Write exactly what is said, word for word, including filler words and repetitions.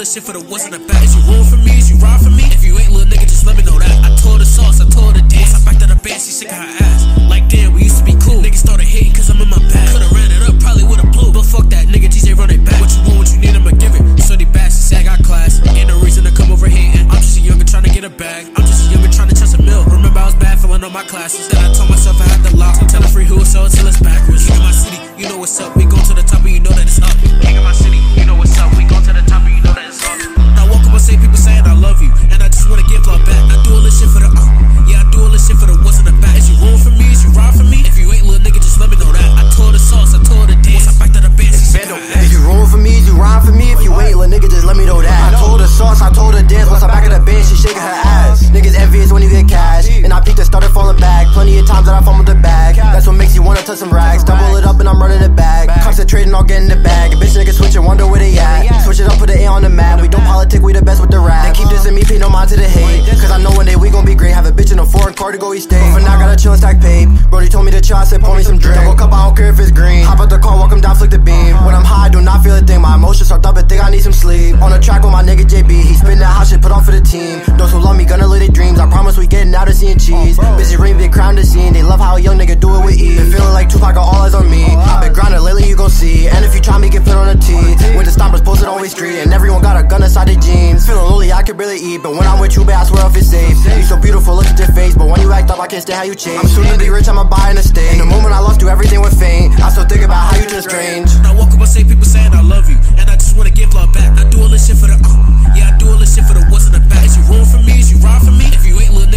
this shit for the ones in the back. Is you roll for me? Is you ride for me? If you ain't, little nigga, just let me know that. I told her sauce, I told her dance. I backed to the band, she sick of her ass. Like damn, we used to be cool. Niggas started hating cause I'm in my bag. Could've ran it up, probably would've blew. But fuck that nigga, T J run it back. What you want, what you need, I'ma give it. So they bad, she said I got class. Ain't no reason to come over hating. I'm just a younger trying to get a bag. I'm just a younger trying to chase a mill. Remember I was bad filling all my classes. Then I told myself I had the lock. Tell a free who will sell it till it's backwards. King of my city, you know what's up. We go to the top and you know that it's up. King of my city, you know what's up. We go to the top and you know that it's up. Now walk up and say people saying I love you, and I just wanna give love back. I do all this shit for the uh, yeah, I do all this shit for the ones in the back. Is you roll for me? Is you ride for me? If you ain't, little nigga, just let me know that. I told her sauce, I told her dance. I backed to the band, she said Is you roll for me? Is you ride for me? If you ain't, little nigga, just let me know that. I told her sauce, I told her dance. Once I back at the band, she shaking her ass. Niggas envious when you get cash, and I peeked and started falling back. Plenty of times that I fumbled the bag. That's what makes you wanna touch some rags. Double it up and I'm running it back. Concentrating on getting the bag. A bitch nigga switch and wonder where they at. Switch it up, put the A on the map. We don't politic, we the best with the rap. They keep dissing me, pay no mind to the hate. Cause I know one day we gon' be great. Have a bitch in a foreign car to go east state. For now, gotta chill and stack pape. Brody told me to chill, I said pour me some drink. Double cup, I don't care if it's green. Hop out the car, walk him down, flick the beam. When I'm high, I do not feel a thing. My emotions are up and think I need some sleep. On the track with my nigga J B, he spin that hot shit, put on for the team. Those who love me gonna live their dreams. I promise we getting out of seeing cheese. Busy ring, big crown to scene. They love how a young nigga do it with ease. Been feeling like Tupac, got all eyes on me. I've been grinding lately, you gon' see. And if you try me, get put on a tee. When the stompers posted on Way Street, and everyone got a gun inside their jeans. Feeling lonely, I could barely eat, but when I'm with you, babe, I swear I'll feel safe. You so beautiful, look at your face, but when you act up, I can't stand how you change. I'm soon to be rich, I'ma buy an estate. In the moment I lost you, everything went faint. I still think about how you turn strange. Now walk up and say people saying I love you, and I just wanna give love back. I do all this shit for the uh, yeah, I do all this shit for the ones in the back. Is you roll for me? Is you ride for me? If you ain't, little